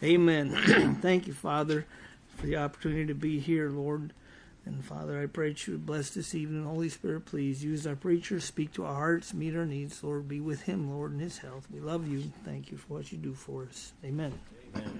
Amen. Thank you, Father, for the opportunity to be here, Lord. And Father, I pray that you would bless this evening. Holy Spirit, please use our preacher, speak to our hearts, meet our needs. Lord, be with him, Lord, in his health. We love you. Thank you for what you do for us. Amen. Amen.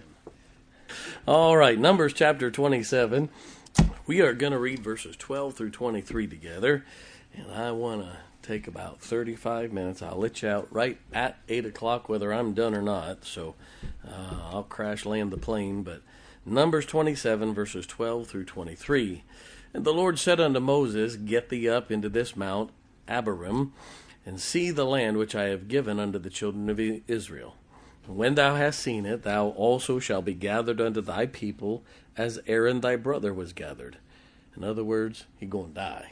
All right, Numbers chapter 27. We are going to read verses 12 through 23 together. And I want to take about 35 minutes. I'll let you out right at 8 o'clock whether I'm done or not. So I'll crash land the plane. But Numbers 27, verses 12 through 23. And the Lord said unto Moses, Get thee up into this mount, Abarim, and see the land which I have given unto the children of Israel. And when thou hast seen it, thou also shalt be gathered unto thy people, as Aaron thy brother was gathered. In other words, he going to die.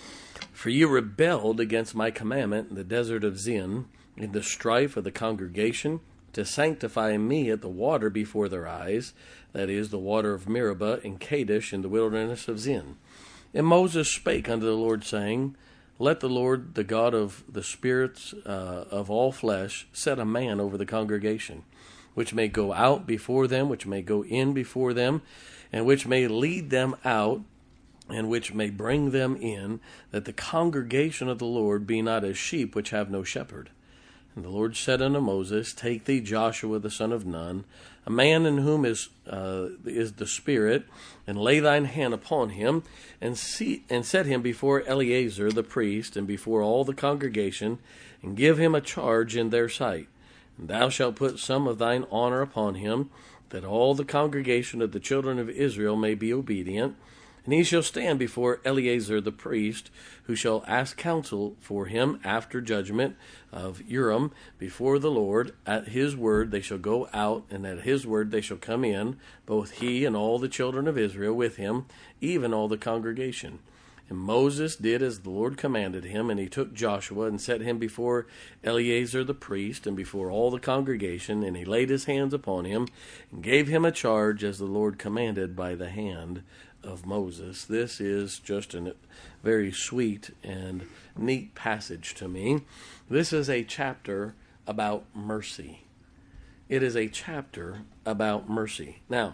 For you rebelled against my commandment in the desert of Zin, in the strife of the congregation, to sanctify me at the water before their eyes, that is, the water of Meribah in Kadesh in the wilderness of Zin. And Moses spake unto the Lord, saying, Let the Lord, the God of the spirits of all flesh, set a man over the congregation, which may go out before them, which may go in before them, and which may lead them out, and which may bring them in, that the congregation of the Lord be not as sheep which have no shepherd. And the Lord said unto Moses, Take thee Joshua the son of Nun, a man in whom is the Spirit, and lay thine hand upon him, and set him before Eleazar the priest, and before all the congregation, and give him a charge in their sight. And thou shalt put some of thine honor upon him, that all the congregation of the children of Israel may be obedient. And he shall stand before Eleazar the priest, who shall ask counsel for him after judgment of Urim before the Lord. At his word they shall go out, and at his word they shall come in, both he and all the children of Israel with him, even all the congregation. And Moses did as the Lord commanded him, and he took Joshua and set him before Eleazar the priest and before all the congregation, and he laid his hands upon him and gave him a charge as the Lord commanded by the hand of Moses. This is just a very sweet and neat passage to me. This is a chapter about mercy. It is a chapter about mercy. Now,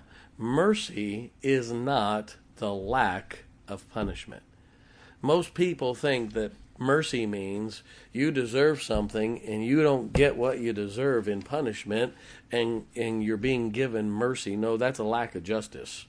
mercy is not the lack of punishment. Most people think that mercy means you deserve something and you don't get what you deserve in punishment, and you're being given mercy. No, that's a lack of justice.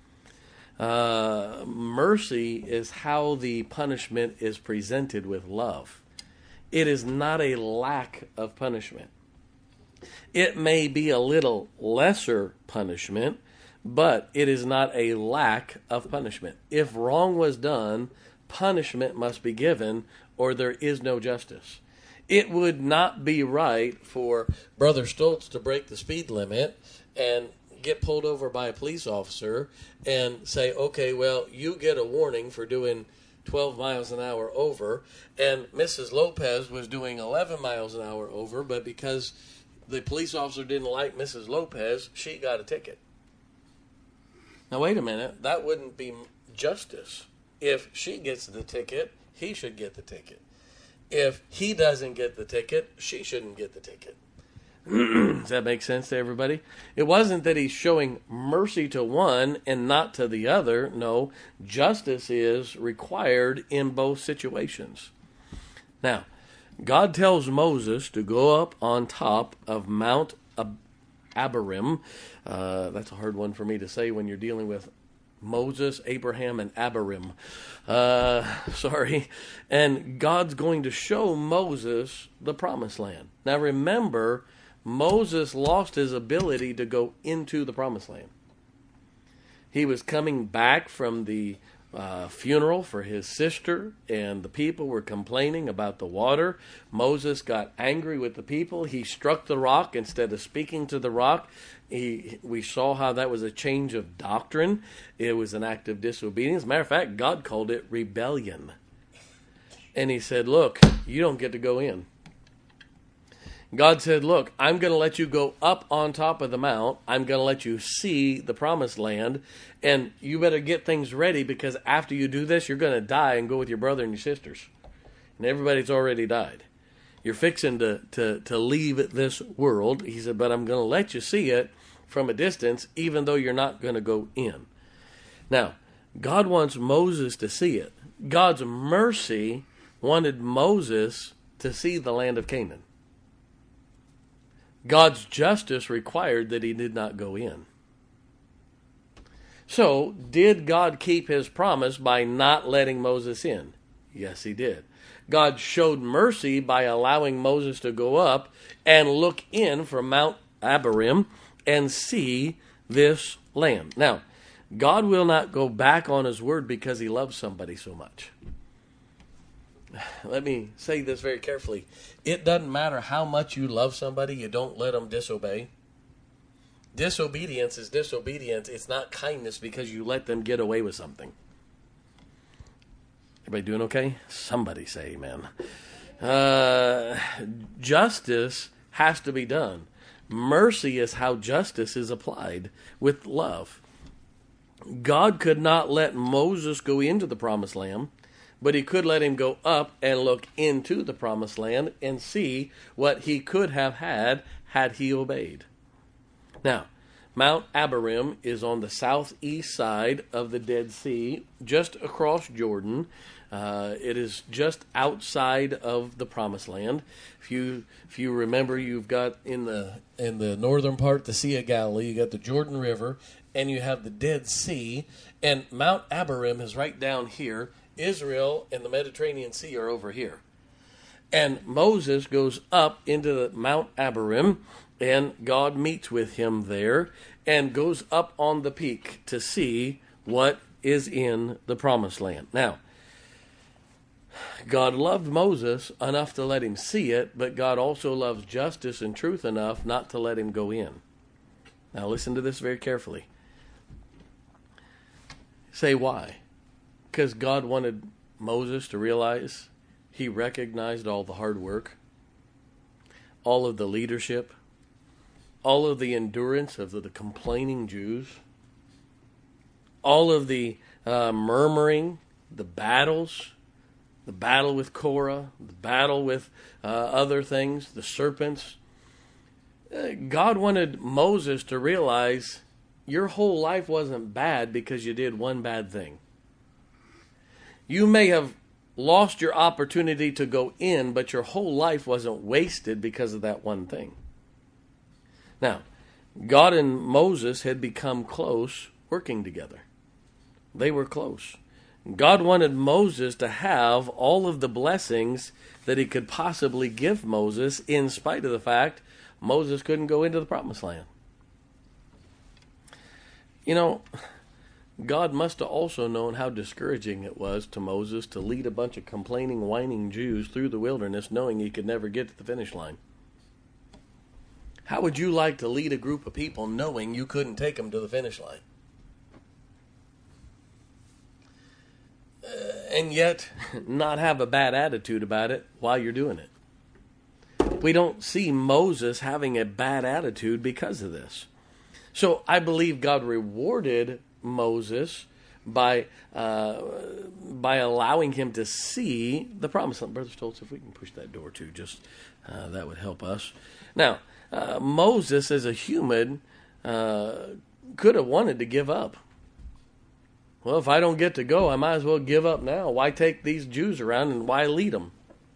Mercy is how the punishment is presented with love. It is not a lack of punishment. It may be a little lesser punishment, but it is not a lack of punishment. If wrong was done, punishment must be given, or there is no justice. It would not be right for Brother Stoltz to break the speed limit and get pulled over by a police officer and say, okay, well, you get a warning for doing 12 miles an hour over, and Mrs. Lopez was doing 11 miles an hour over, but because the police officer didn't like Mrs. Lopez, she got a ticket. Now, wait a minute. That wouldn't be justice. If she gets the ticket, he should get the ticket. If he doesn't get the ticket, she shouldn't get the ticket. Does that make sense to everybody? It wasn't that he's showing mercy to one and not to the other. No, justice is required in both situations. Now, God tells Moses to go up on top of Mount Abarim. That's a hard one for me to say when you're dealing with Moses, Abraham, and Abarim. Sorry. And God's going to show Moses the promised land. Now remember, Moses lost his ability to go into the promised land. He was coming back from the funeral for his sister, and the people were complaining about the water. Moses got angry with the people. He struck the rock instead of speaking to the rock. We saw how that was a change of doctrine. It was an act of disobedience. Matter of fact, God called it rebellion. And he said, look, you don't get to go in. God said, look, I'm going to let you go up on top of the mount. I'm going to let you see the promised land. And you better get things ready, because after you do this, you're going to die and go with your brother and your sisters. And everybody's already died. You're fixing to leave this world. He said, but I'm going to let you see it. from a distance, even though you're not going to go in. Now, God wants Moses to see it. God's mercy wanted Moses to see the land of Canaan. God's justice required that he did not go in. So, did God keep his promise by not letting Moses in? Yes, he did. God showed mercy by allowing Moses to go up and look in from Mount Abarim and see this land. Now, God will not go back on his word because he loves somebody so much. Let me say this very carefully. It doesn't matter how much you love somebody, you don't let them disobey. Disobedience is disobedience. It's not kindness because you let them get away with something. Everybody doing okay? Somebody say amen. Justice has to be done. Mercy is how justice is applied with love. God could not let Moses go into the promised land, but he could let him go up and look into the promised land and see what he could have had he obeyed. Now, Mount Abarim is on the southeast side of the Dead Sea, just across Jordan. It is just outside of the Promised Land. If you remember, you've got in the northern part the Sea of Galilee. You got the Jordan River, and you have the Dead Sea. And Mount Abarim is right down here. Israel and the Mediterranean Sea are over here. And Moses goes up into the Mount Abarim, and God meets with him there and goes up on the peak to see what is in the Promised Land. Now, God loved Moses enough to let him see it, but God also loves justice and truth enough not to let him go in. Now listen to this very carefully. Say why? Because God wanted Moses to realize he recognized all the hard work, all of the leadership, all of the endurance of the complaining Jews, all of the murmuring, the battles, the battle with Korah, the battle with other things, the serpents. God wanted Moses to realize your whole life wasn't bad because you did one bad thing. You may have lost your opportunity to go in, but your whole life wasn't wasted because of that one thing. Now, God and Moses had become close working together. They were close. God wanted Moses to have all of the blessings that he could possibly give Moses, in spite of the fact Moses couldn't go into the Promised Land. You know, God must have also known how discouraging it was to Moses to lead a bunch of complaining, whining Jews through the wilderness knowing he could never get to the finish line. How would you like to lead a group of people knowing you couldn't take them to the finish line? And yet not have a bad attitude about it while you're doing it. We don't see Moses having a bad attitude because of this. So I believe God rewarded Moses by allowing him to see the promised land. Brother Stoltz, if we can push that door too, just that would help us. Now, Moses as a human could have wanted to give up. Well, if I don't get to go, I might as well give up now. Why take these Jews around and why lead them?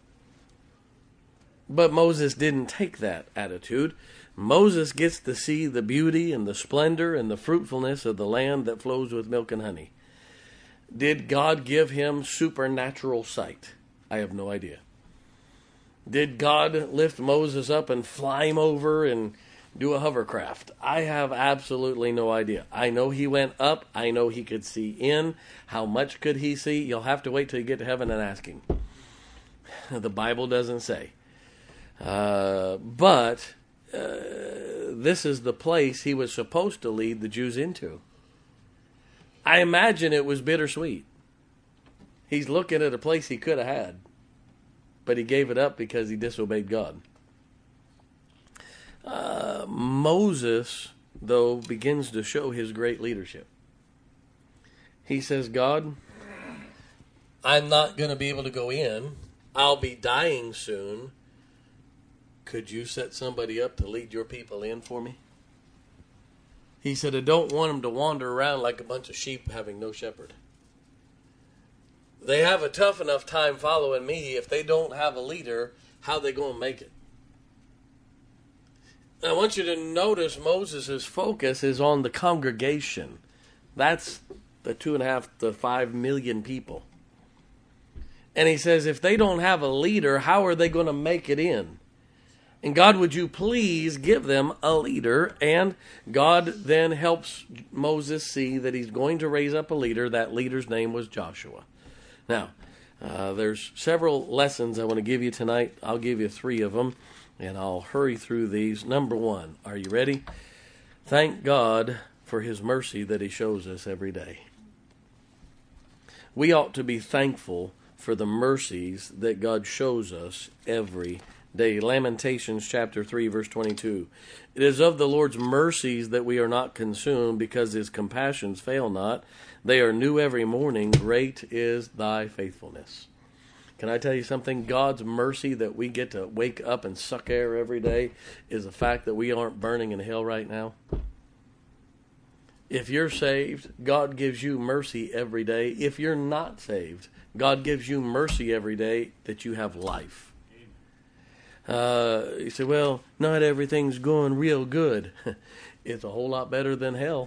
But Moses didn't take that attitude. Moses gets to see the beauty and the splendor and the fruitfulness of the land that flows with milk and honey. Did God give him supernatural sight? I have no idea. Did God lift Moses up and fly him over and do a hovercraft? I have absolutely no idea. I know he went up. I know he could see in. How much could he see? You'll have to wait till you get to heaven and ask him. The Bible doesn't say. But this is the place he was supposed to lead the Jews into. I imagine it was bittersweet. He's looking at a place he could have had, but he gave it up because he disobeyed God. Moses, though, begins to show his great leadership. He says, God, I'm not going to be able to go in. I'll be dying soon. Could you set somebody up to lead your people in for me? He said, I don't want them to wander around like a bunch of sheep having no shepherd. They have a tough enough time following me. If they don't have a leader, how are they going to make it? I want you to notice Moses' focus is on the congregation. That's the 2.5 to 5 million people. And he says, if they don't have a leader, how are they going to make it in? And God, would you please give them a leader? And God then helps Moses see that he's going to raise up a leader. That leader's name was Joshua. Now, there's several lessons I want to give you tonight. I'll give you 3 of them, and I'll hurry through these. Number 1, are you ready? Thank God for his mercy that he shows us every day. We ought to be thankful for the mercies that God shows us every day. Lamentations chapter 3, verse 22. It is of the Lord's mercies that we are not consumed, because his compassions fail not. They are new every morning. Great is thy faithfulness. Can I tell you something? God's mercy that we get to wake up and suck air every day is the fact that we aren't burning in hell right now. If you're saved, God gives you mercy every day. If you're not saved, God gives you mercy every day that you have life. You say, well, not everything's going real good. It's a whole lot better than hell.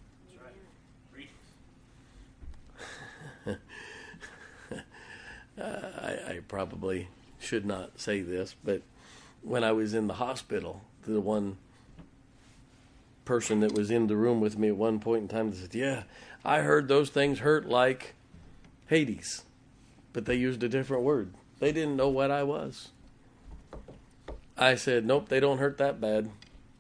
I probably should not say this, but when I was in the hospital, the one person that was in the room with me at one point in time said, yeah, I heard those things hurt like Hades, but they used a different word. They didn't know what I was. I said, nope, they don't hurt that bad.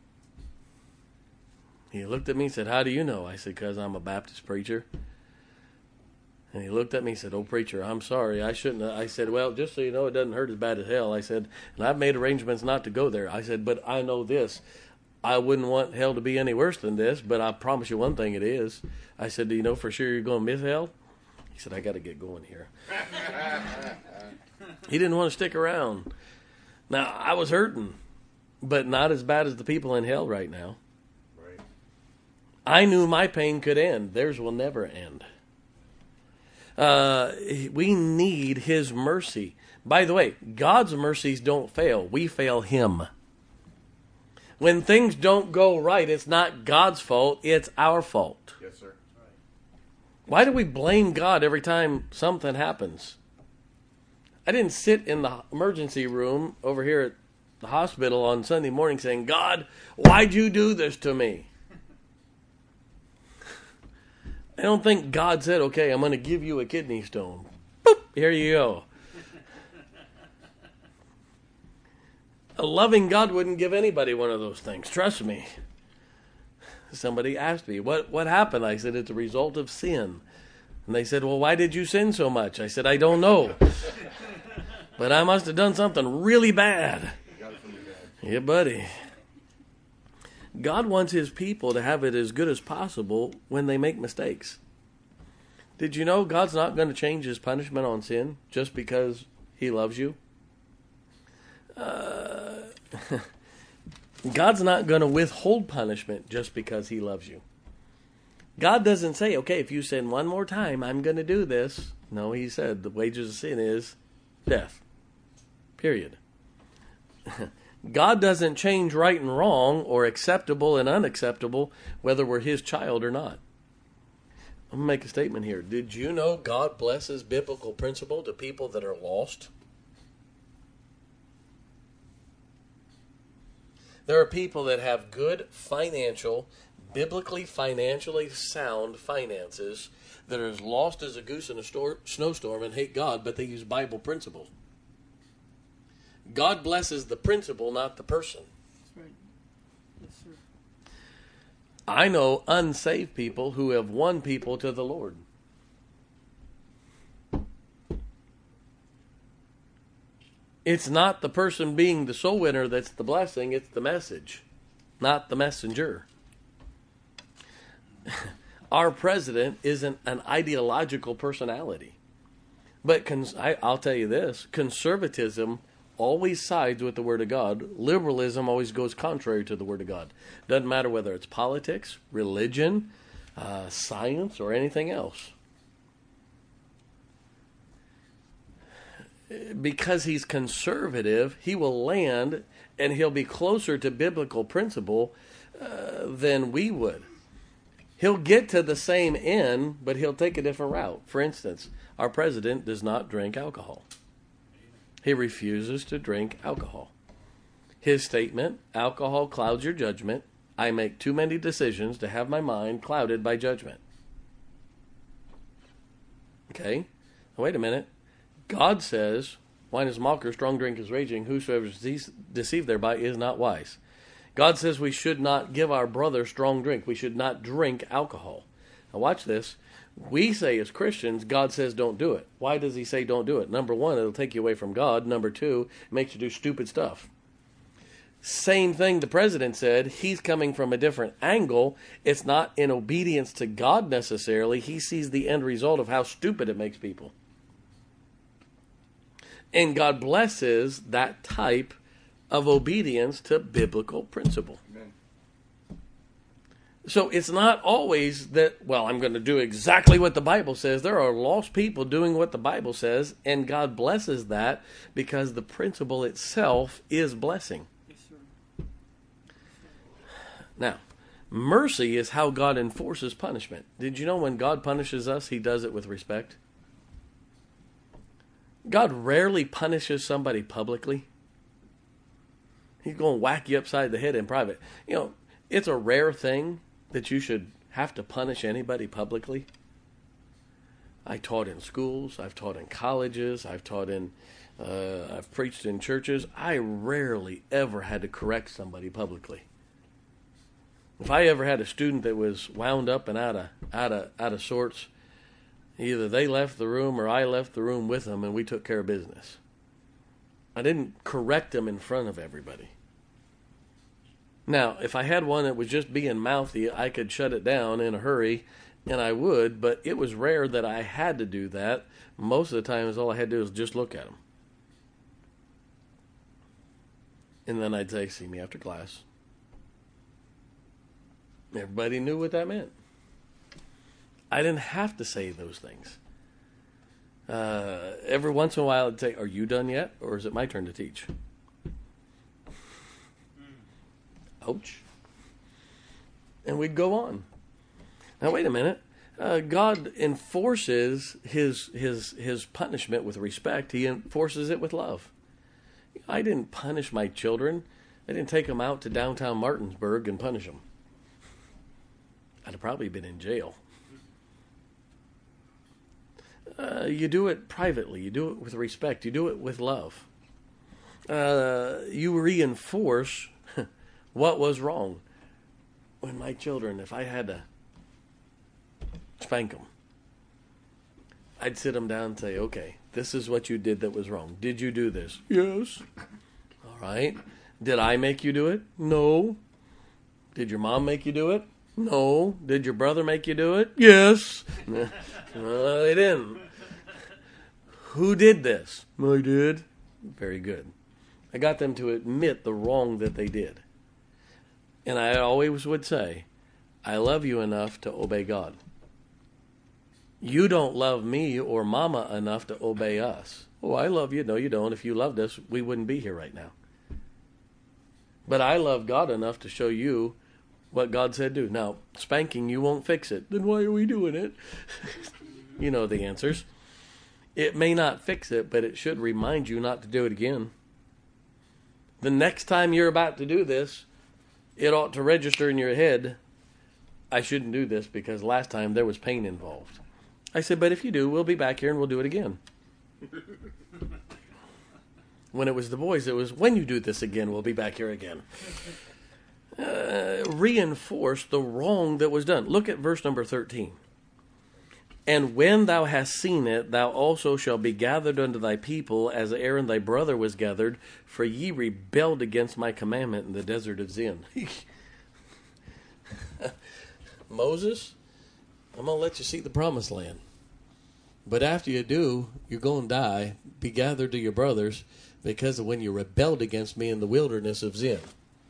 He looked at me and said, how do you know? I said, because I'm a Baptist preacher. And he looked at me and said, oh, preacher, I'm sorry. I shouldn't have. I said, well, just so you know, it doesn't hurt as bad as hell. I said, and I've made arrangements not to go there. I said, but I know this. I wouldn't want hell to be any worse than this, but I promise you one thing, it is. I said, do you know for sure you're going to miss hell? He said, I got to get going here. He didn't want to stick around. Now, I was hurting, but not as bad as the people in hell right now. Right. I knew my pain could end. Theirs will never end. We need his mercy. By the way, God's mercies don't fail. We fail him. When things don't go right, it's not God's fault, it's our fault. Yes, sir. Why do we blame God every time something happens? I didn't sit in the emergency room over here at the hospital on Sunday morning saying, God, why'd you do this to me? I don't think God said, okay, I'm going to give you a kidney stone. Boop, here you go. A loving God wouldn't give anybody one of those things. Trust me. Somebody asked me, what happened? I said, it's a result of sin. And they said, well, why did you sin so much? I said, I don't know. But I must have done something really bad. Yeah, buddy. God wants his people to have it as good as possible when they make mistakes. Did you know God's not going to change his punishment on sin just because he loves you? God's not going to withhold punishment just because he loves you. God doesn't say, okay, if you sin one more time, I'm going to do this. No, he said the wages of sin is death. Period. God doesn't change right and wrong or acceptable and unacceptable whether we're his child or not. I'm going to make a statement here. Did you know God blesses biblical principle to people that are lost? There are people that have good financially sound finances that are as lost as a goose in a snowstorm and hate God, but they use Bible principle. God blesses the principle, not the person. That's right. Yes, sir. I know unsaved people who have won people to the Lord. It's not the person being the soul winner that's the blessing, it's the message, not the messenger. Our president isn't an ideological personality. But I'll tell you this, conservatism always sides with the Word of God. Liberalism always goes contrary to the Word of God. Doesn't matter whether it's politics, religion, science, or anything else. Because he's conservative, he will land and he'll be closer to biblical principle than we would. He'll get to the same end, but he'll take a different route. For instance, our president does not drink alcohol. He refuses to drink alcohol. His statement, alcohol clouds your judgment. I make too many decisions to have my mind clouded by judgment. Okay? Now, wait a minute. God says, wine is a mocker, strong drink is raging. Whosoever is deceived thereby is not wise. God says we should not give our brother strong drink. We should not drink alcohol. Now watch this. We say as Christians, God says don't do it. Why does he say don't do it? Number one, it'll take you away from God. Number two, it makes you do stupid stuff. Same thing the president said. He's coming from a different angle. It's not in obedience to God necessarily. He sees the end result of how stupid it makes people. And God blesses that type of obedience to biblical principle. Amen. So it's not always that, well, I'm going to do exactly what the Bible says. There are lost people doing what the Bible says, and God blesses that because the principle itself is blessing. Yes, sir. Now, mercy is how God enforces punishment. Did you know when God punishes us, he does it with respect? God rarely punishes somebody publicly. He's going to whack you upside the head in private. You know, it's a rare thing that you should have to punish anybody publicly. I taught in schools. I've taught in colleges. I've preached in churches. I rarely ever had to correct somebody publicly. If I ever had a student that was wound up and out of sorts, either they left the room or I left the room with them and we took care of business. I didn't correct them in front of everybody. Now, if I had one that was just being mouthy, I could shut it down in a hurry, and I would, but it was rare that I had to do that. Most of the time, all I had to do was just look at them. And then I'd say, see me after class. Everybody knew what that meant. I didn't have to say those things. Every once in a while, I'd say, are you done yet? Or is it my turn to teach? Ouch. And we'd go on. Now, wait a minute. God enforces his punishment with respect. He enforces it with love. I didn't punish my children. I didn't take them out to downtown Martinsburg and punish them. I'd have probably been in jail. You do it privately. You do it with respect. You do it with love. You reinforce what was wrong. When my children, if I had to spank them, I'd sit them down and say, okay, this is what you did that was wrong. Did you do this? Yes. All right. Did I make you do it? No. Did your mom make you do it? No. Did your brother make you do it? Yes. No, they didn't. Who did this? I did. Very good. I got them to admit the wrong that they did. And I always would say, I love you enough to obey God. You don't love me or Mama enough to obey us. Oh, I love you. No, you don't. If you loved us, we wouldn't be here right now. But I love God enough to show you what God said do. Now, spanking you won't fix it. Then why are we doing it? You know the answers. It may not fix it, but it should remind you not to do it again. The next time you're about to do this, it ought to register in your head, I shouldn't do this because last time there was pain involved. I said, but if you do, we'll be back here and we'll do it again. When it was the boys, it was, when you do this again, we'll be back here again. Reinforce the wrong that was done. Look at verse number 13. And when thou hast seen it, thou also shalt be gathered unto thy people, as Aaron thy brother was gathered, for ye rebelled against my commandment in the desert of Zin. Moses, I'm going to let you see the promised land. But after you do, you're going to die. Be gathered to your brothers because of when you rebelled against me in the wilderness of Zin.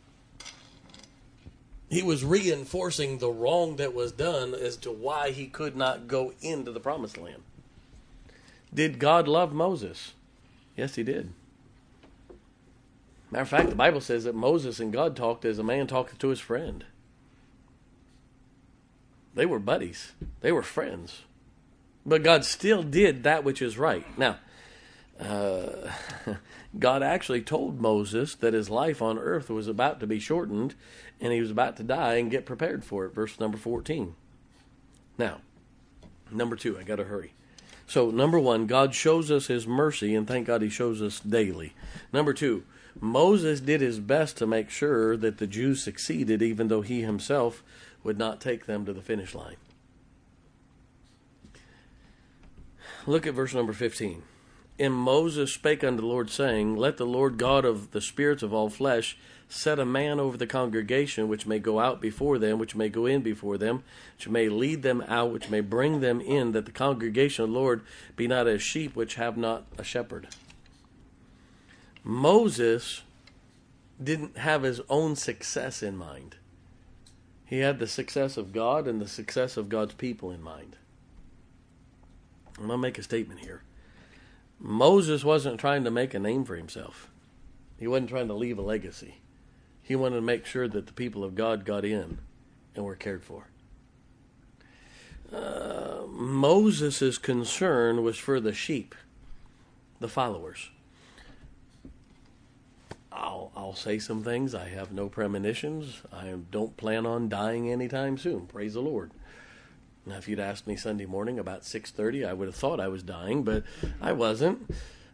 He was reinforcing the wrong that was done as to why he could not go into the promised land. Did God love Moses? Yes, he did. Matter of fact, the Bible says that Moses and God talked as a man talketh to his friend. They were buddies. They were friends. But God still did that which is right. Now, God actually told Moses that his life on earth was about to be shortened and he was about to die and get prepared for it. Verse number 14. Now, number 2, I got to hurry. So, number 1, God shows us his mercy, and thank God he shows us daily. Number 2, Moses did his best to make sure that the Jews succeeded, even though he himself would not take them to the finish line. Look at verse number 15. And Moses spake unto the Lord, saying, Let the Lord God of the spirits of all flesh set a man over the congregation, which may go out before them, which may go in before them, which may lead them out, which may bring them in, that the congregation of the Lord be not as sheep which have not a shepherd. Moses didn't have his own success in mind. He had the success of God and the success of God's people in mind. I'm going to make a statement here. Moses wasn't trying to make a name for himself. He wasn't trying to leave a legacy. He wanted to make sure that the people of God got in and were cared for. Moses' concern was for the sheep, the followers. I'll say some things. I have no premonitions. I don't plan on dying anytime soon. Praise the Lord. Now, if you'd asked me Sunday morning about 6:30, I would have thought I was dying, but I wasn't.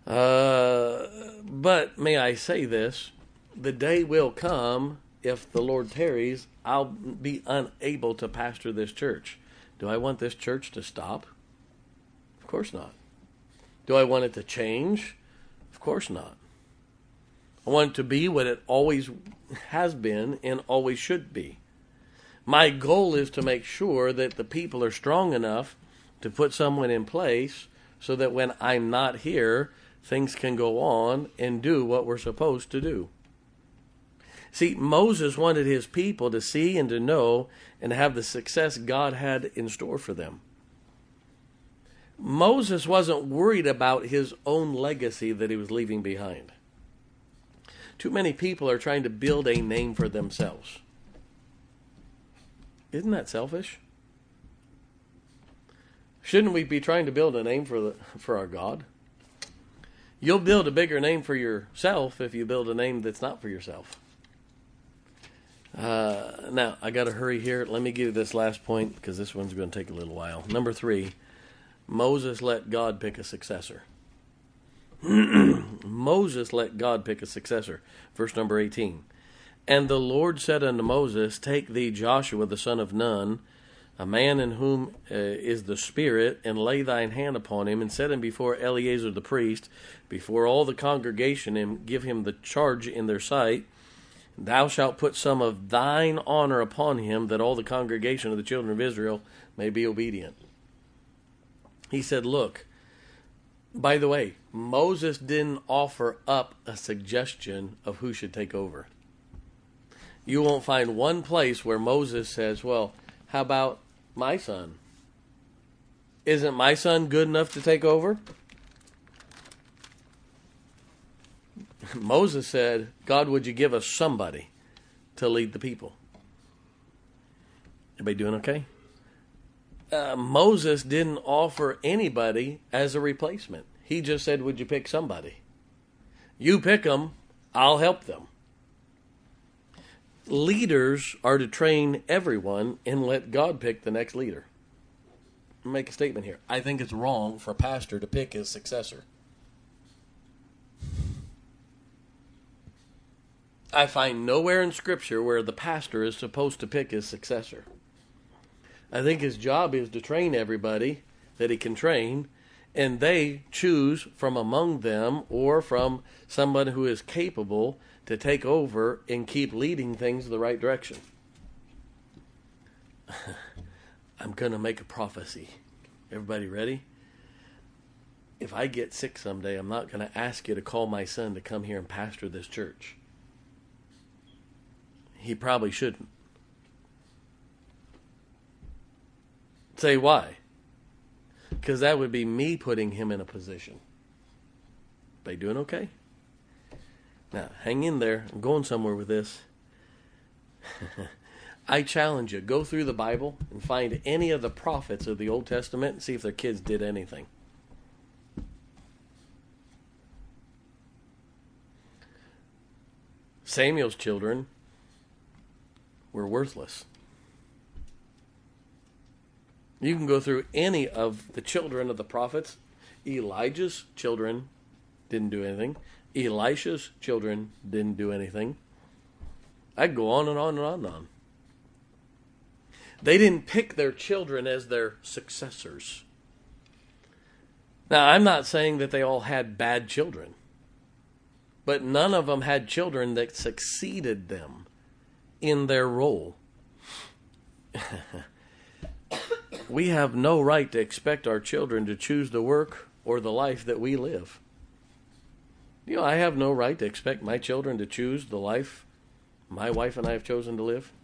But may I say this, the day will come, if the Lord tarries, I'll be unable to pastor this church. Do I want this church to stop? Of course not. Do I want it to change? Of course not. I want it to be what it always has been and always should be. My goal is to make sure that the people are strong enough to put someone in place so that when I'm not here, things can go on and do what we're supposed to do. See, Moses wanted his people to see and to know and have the success God had in store for them. Moses wasn't worried about his own legacy that he was leaving behind. Too many people are trying to build a name for themselves. Isn't that selfish? Shouldn't we be trying to build a name for our God? You'll build a bigger name for yourself if you build a name that's not for yourself. Now, I got to hurry here. Let me give you this last point because this one's going to take a little while. Number 3, Moses let God pick a successor. Moses let God pick a successor. Verse number 18. And the Lord said unto Moses, Take thee Joshua the son of Nun, a man in whom is the Spirit, and lay thine hand upon him, and set him before Eleazar the priest, before all the congregation, and give him the charge in their sight. Thou shalt put some of thine honor upon him, that all the congregation of the children of Israel may be obedient. He said, look, by the way, Moses didn't offer up a suggestion of who should take over. You won't find one place where Moses says, well, how about my son? Isn't my son good enough to take over? Moses said, God, would you give us somebody to lead the people? Everybody doing okay? Moses didn't offer anybody as a replacement. He just said, would you pick somebody? You pick them, I'll help them. Leaders are to train everyone and let God pick the next leader. I'll make a statement here. I think it's wrong for a pastor to pick his successor. I find nowhere in Scripture where the pastor is supposed to pick his successor. I think his job is to train everybody that he can train, and they choose from among them or from someone who is capable to take over and keep leading things in the right direction. I'm going to make a prophecy. Everybody ready? if I get sick someday, I'm not going to ask you to call my son to come here and pastor this church. He probably shouldn't. Say why? Because that would be me putting him in a position. They doing okay? Now, hang in there. I'm going somewhere with this. I challenge you, go through the Bible and find any of the prophets of the Old Testament and see if their kids did anything. Samuel's children were worthless. You can go through any of the children of the prophets. Elijah's children didn't do anything. Elisha's children didn't do anything. I'd go on and on and on and on. They didn't pick their children as their successors. Now, I'm not saying that they all had bad children, but none of them had children that succeeded them in their role. We have no right to expect our children to choose the work or the life that we live. You know, I have no right to expect my children to choose the life my wife and I have chosen to live.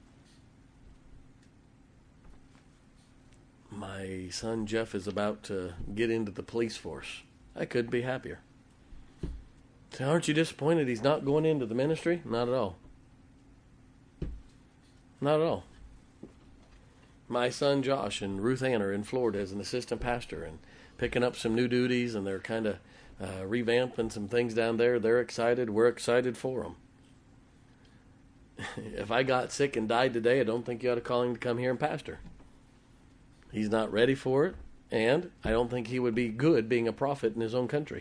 My son Jeff is about to get into the police force. I couldn't be happier. So aren't you disappointed he's not going into the ministry? Not at all. Not at all. My son Josh and Ruth Ann are in Florida as an assistant pastor and picking up some new duties, and they're kind of revamping some things down there. They're excited. We're excited for them. If I got sick and died today, I don't think you ought to call him to come here and pastor. He's not ready for it, and I don't think he would be good being a prophet in his own country.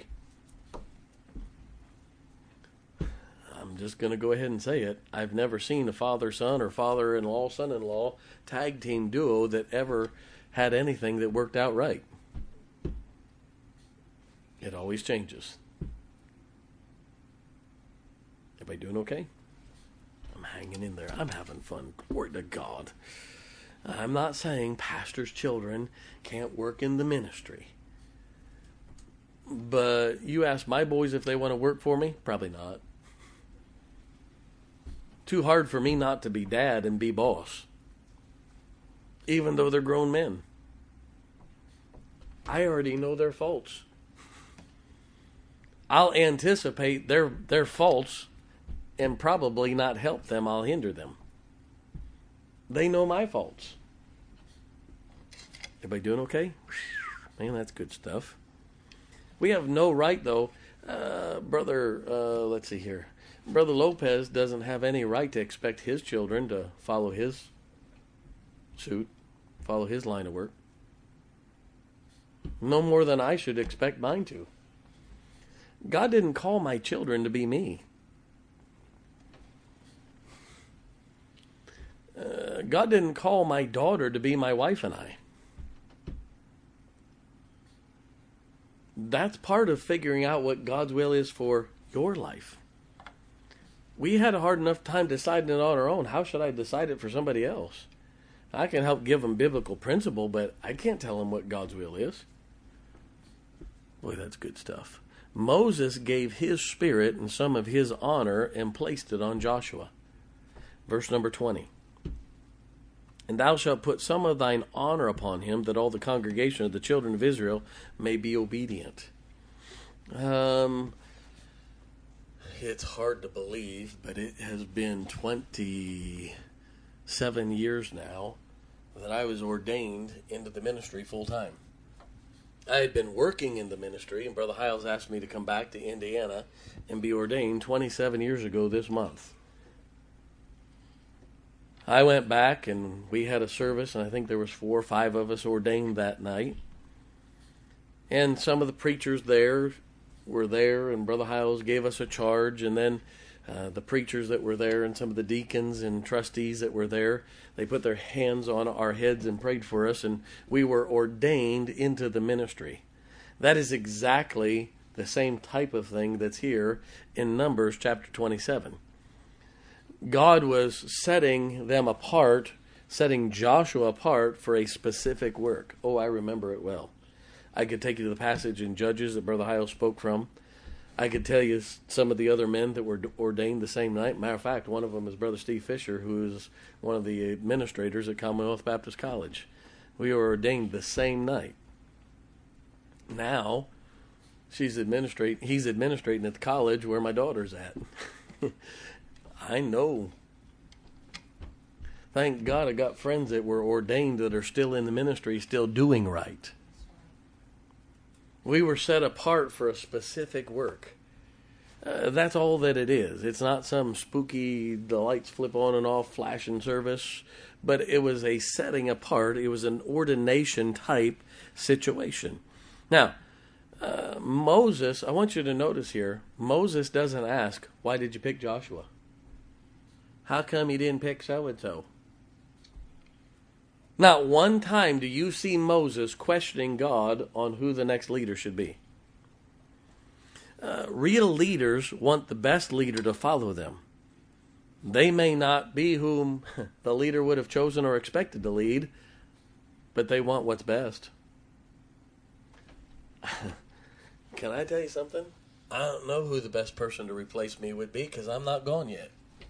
I'm just going to go ahead and say it. I've never seen a father-son or father-in-law, son-in-law tag team duo that ever had anything that worked out right. It always changes. Everybody doing okay? I'm hanging in there. I'm having fun. Glory to God. I'm not saying pastors' children can't work in the ministry. But you ask my boys if they want to work for me? Probably not. Too hard for me not to be dad and be boss. Even though they're grown men. I already know their faults. I'll anticipate their faults and probably not help them. I'll hinder them. They know my faults. Everybody doing okay? Man, that's good stuff. We have no right, though. Let's see here. Brother Lopez doesn't have any right to expect his children to follow his suit, follow his line of work. No more than I should expect mine to. God didn't call my children to be me. God didn't call my daughter to be my wife and I. That's part of figuring out what God's will is for your life. We had a hard enough time deciding it on our own. How should I decide it for somebody else? I can help give them biblical principle, but I can't tell them what God's will is. Boy, that's good stuff. Moses gave his spirit and some of his honor and placed it on Joshua. Verse number 20. And thou shalt put some of thine honor upon him, that all the congregation of the children of Israel may be obedient. It's hard to believe, but it has been 27 years now that I was ordained into the ministry full time. I had been working in the ministry, and Brother Hiles asked me to come back to Indiana and be ordained 27 years ago this month. I went back, and we had a service, and I think there was 4 or 5 of us ordained that night. And some of the preachers there were there, and Brother Hiles gave us a charge, and then the preachers that were there and some of the deacons and trustees that were there, they put their hands on our heads and prayed for us, and we were ordained into the ministry. That is exactly the same type of thing that's here in Numbers chapter 27. God was setting them apart, setting Joshua apart for a specific work. Oh, I remember it well. I could take you to the passage in Judges that Brother Hyle spoke from. I could tell you some of the other men that were ordained the same night. Matter of fact, one of them is Brother Steve Fisher, who is one of the administrators at Commonwealth Baptist College. We were ordained the same night. Now, he's administrating at the college where my daughter's at. I know. Thank God I got friends that were ordained that are still in the ministry, still doing right. We were set apart for a specific work. That's all that it is. It's not some spooky, the lights flip on and off flashing service, but it was a setting apart. It was an ordination type situation. Now, Moses, I want you to notice here, Moses doesn't ask, why did you pick Joshua? How come you didn't pick so-and-so? Not one time do you see Moses questioning God on who the next leader should be. Real leaders want the best leader to follow them. They may not be whom the leader would have chosen or expected to lead, but they want what's best. Can I tell you something? I don't know who the best person to replace me would be because I'm not gone yet.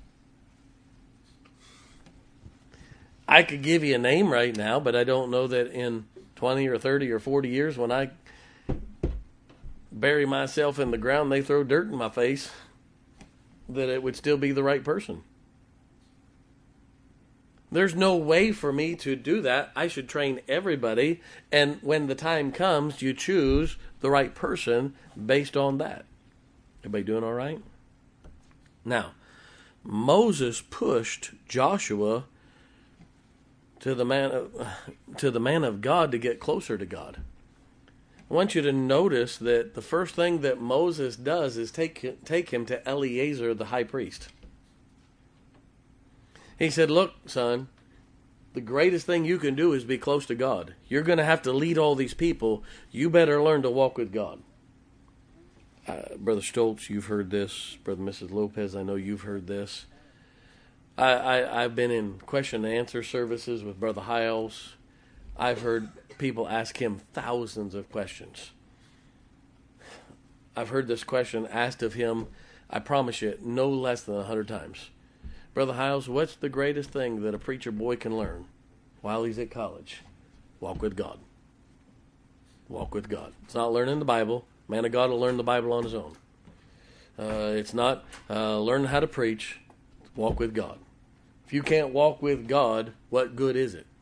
I could give you a name right now, but I don't know that in 20 or 30 or 40 years when I bury myself in the ground, they throw dirt in my face, that it would still be the right person. There's no way for me to do that. I should train everybody, and when the time comes, you choose the right person based on that. Everybody doing all right? Now, Moses pushed Joshua to the man of God to get closer to God. I want you to notice that the first thing that Moses does is take him to Eleazar the high priest. He said, look, son, the greatest thing you can do is be close to God. You're going to have to lead all these people. You better learn to walk with God. Brother Stoltz, you've heard this. Brother and Mrs. Lopez, I know you've heard this. I've been in question and answer services with Brother Hiles. I've heard people ask him thousands of questions. I've heard this question asked of him, I promise you, no less than 100 times. Brother Hiles, what's the greatest thing that a preacher boy can learn while he's at college? Walk with God. Walk with God. It's not learning the Bible. Man of God will learn the Bible on his own. It's not learning how to preach. Walk with God. If you can't walk with God, what good is it?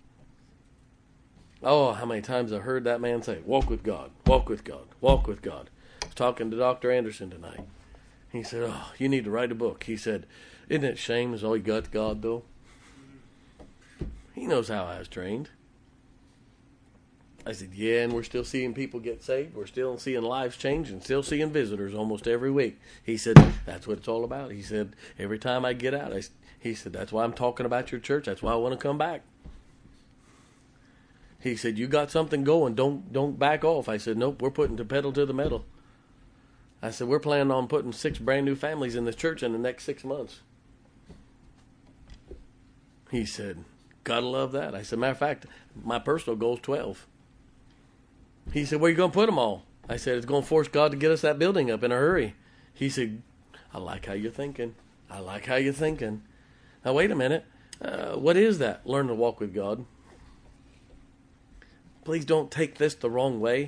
Oh, how many times I've heard that man say, walk with God, walk with God, walk with God. I was talking to Dr. Anderson tonight. He said, oh, you need to write a book. He said, isn't it a shame is all you got to God, though? He knows how I was trained. I said, yeah, and we're still seeing people get saved. We're still seeing lives change and still seeing visitors almost every week. He said, that's what it's all about. He said, every time I get out, he said, that's why I'm talking about your church. That's why I want to come back. He said, you got something going. Don't back off. I said, nope, we're putting the pedal to the metal. I said, we're planning on putting 6 brand new families in this church in the next 6 months. He said, gotta love that. I said, matter of fact, my personal goal is 12. He said, where are you going to put them all? I said, it's going to force God to get us that building up in a hurry. He said, I like how you're thinking. I like how you're thinking. Now, wait a minute. What is that? Learn to walk with God. Please don't take this the wrong way.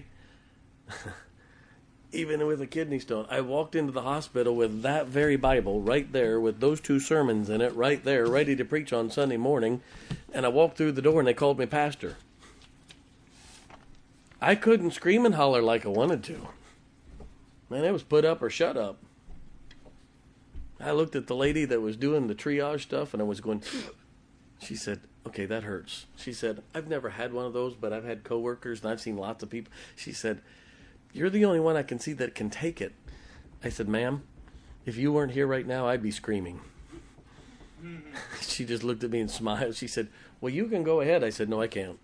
Even with a kidney stone, I walked into the hospital with that very Bible right there with those 2 sermons in it right there, ready to preach on Sunday morning. And I walked through the door and they called me pastor. I couldn't scream and holler like I wanted to. Man, it was put up or shut up. I looked at the lady that was doing the triage stuff and I was going, she said, okay, that hurts. She said, I've never had one of those, but I've had coworkers and I've seen lots of people. She said, you're the only one I can see that can take it. I said, ma'am, if you weren't here right now, I'd be screaming. She just looked at me and smiled. She said, well, you can go ahead. I said, no, I can't.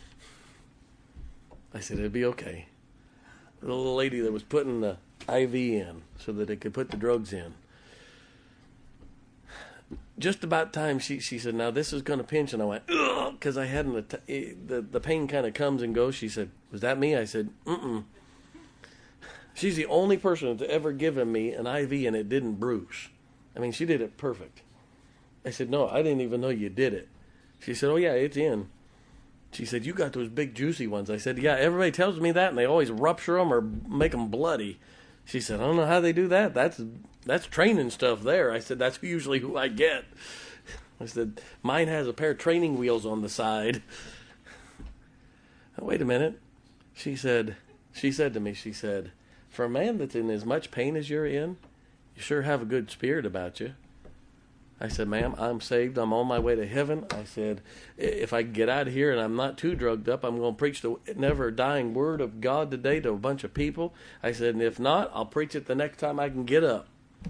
I said, it'd be okay. The little lady that was putting the IV in so that it could put the drugs in. just about time she said, now this is going to pinch. And I went, ugh, because I hadn't, the pain kind of comes and goes. She said, was that me? I said, mm-mm. She's the only person that's ever given me an IV and it didn't bruise. I mean, she did it perfect. I said, no, I didn't even know you did it. She said, oh yeah, it's in. She said, you got those big juicy ones. I said, yeah, everybody tells me that and they always rupture them or make them bloody. She said, I don't know how they do that. That's training stuff there. I said, that's usually who I get. I said, mine has a pair of training wheels on the side. Wait a minute. She said to me, for a man that's in as much pain as you're in, you sure have a good spirit about you. I said, ma'am, I'm saved. I'm on my way to heaven. I said, if I get out of here and I'm not too drugged up, I'm going to preach the never dying word of God today to a bunch of people. I said, and if not, I'll preach it the next time I can get up.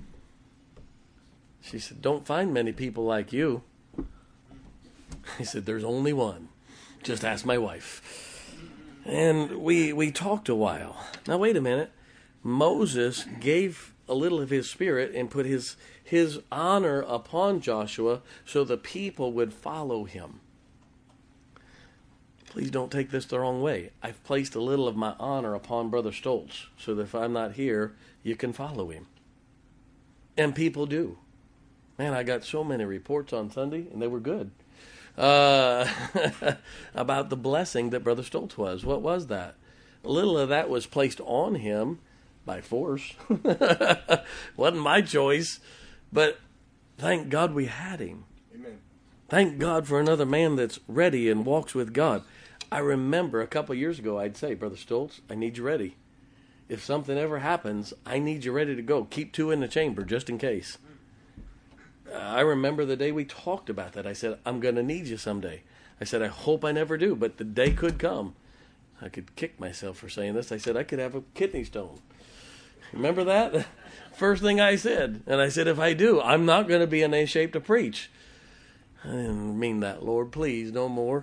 She said, don't find many people like you. He said, there's only one. Just ask my wife. And we talked a while. Now, wait a minute. Moses gave a little of his spirit and put his honor upon Joshua so the people would follow him. Please don't take this the wrong way. I've placed a little of my honor upon Brother Stoltz so that if I'm not here, you can follow him. And people do. Man, I got so many reports on Sunday, and they were good, about the blessing that Brother Stoltz was. What was that? A little of that was placed on him by force. Wasn't my choice, but thank God we had him. Amen. Thank God for another man that's ready and walks with God. I remember a couple of years ago, I'd say, Brother Stoltz, I need you ready. If something ever happens, I need you ready to go. Keep two in the chamber just in case. I remember the day we talked about that. I said, I'm going to need you someday. I said, I hope I never do, but the day could come. I could kick myself for saying this. I said, I could have a kidney stone. Remember that? First thing I said. And I said, if I do, I'm not going to be in a shape to preach. I didn't mean that, Lord. Please, no more.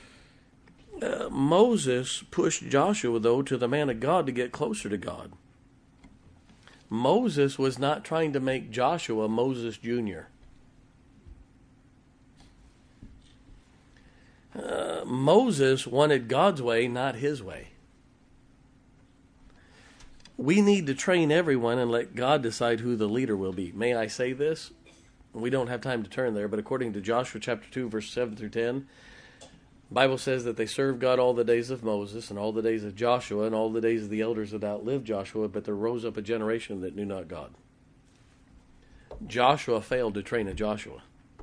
Moses pushed Joshua, though, to the man of God to get closer to God. Moses was not trying to make Joshua Moses Jr. Moses wanted God's way, not his way. We need to train everyone and let God decide who the leader will be. May I say this? We don't have time to turn there, but according to Joshua chapter 2, verse 7 through 10, the Bible says that they served God all the days of Moses and all the days of Joshua and all the days of the elders that outlived Joshua, but there rose up a generation that knew not God. Joshua failed to train a Joshua.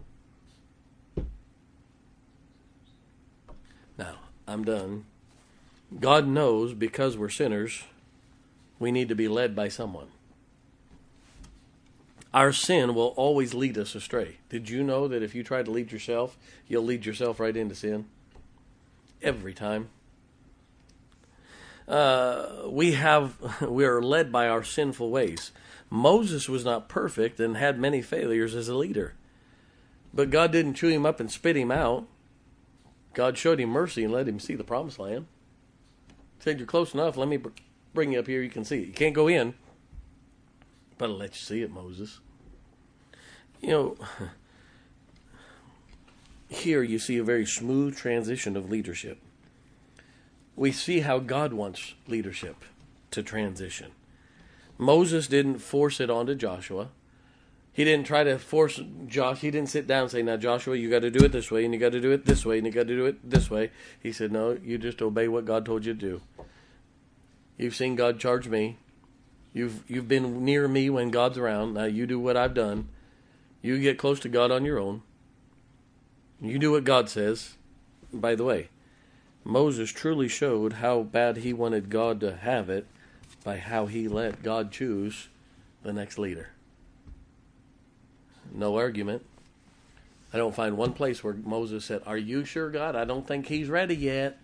Now, I'm done. God knows because we're sinners, we need to be led by someone. Our sin will always lead us astray. Did you know that if you try to lead yourself, you'll lead yourself right into sin? Every time. We are led by our sinful ways. Moses was not perfect and had many failures as a leader. But God didn't chew him up and spit him out. God showed him mercy and let him see the promised land. He said, you're close enough. Let me bring you up here. You can see it. You can't go in, but I'll let you see it, Moses. You know, here you see a very smooth transition of leadership. We see how God wants leadership to transition. Moses didn't force it onto Joshua. He didn't try to force Josh. He didn't sit down and say, now, Joshua, you got to do it this way, and you got to do it this way, and you got to do it this way. He said, no, you just obey what God told you to do. You've seen God charge me. You've been near me when God's around. Now you do what I've done. You get close to God on your own. You do what God says. And by the way, Moses truly showed how bad he wanted God to have it by how he let God choose the next leader. No argument. I don't find one place where Moses said, are you sure, God? I don't think he's ready yet.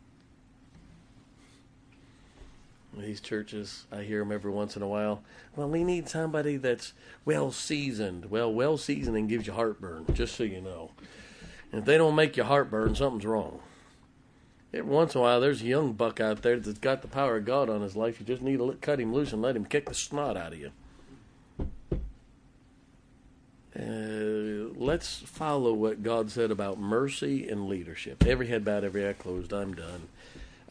These churches, I hear them every once in a while. Well, we need somebody that's well-seasoned. Well, well-seasoning gives you heartburn, just so you know. And if they don't make you heartburn, something's wrong. Every once in a while, there's a young buck out there that's got the power of God on his life. You just need to cut him loose and let him kick the snot out of you. let's follow what God said about mercy and leadership. Every head bowed, every eye closed. I'm done.